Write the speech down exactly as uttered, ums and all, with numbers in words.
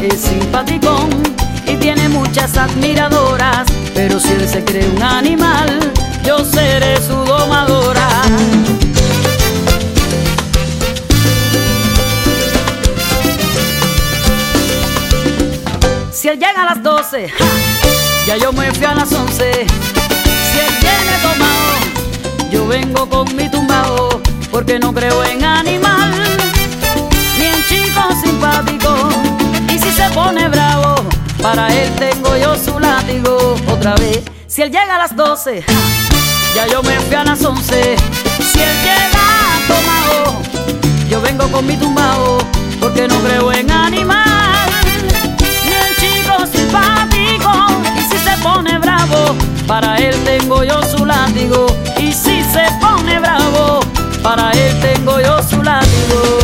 es simpaticón y tiene muchas admiradoras, pero si él se cree un animal, yo seré su domadora. Si él llega a las doce, ¡ja!, ya yo me fui a las once. Si él viene tomado, yo vengo con mi tumbao, porque no creo en animal ni en chico simpático. Y si se pone bravo, para él tengo yo su látigo. Otra vez, si él llega a las doce, ¡ja!, ya yo me fui a las once. Si él llega tomado, yo vengo con mi tumbao, porque no creo en animal ni en chico simpático. Y si se pone bravo, para él tengo yo su látigo. Y si se pone bravo, para él tengo yo su látigo.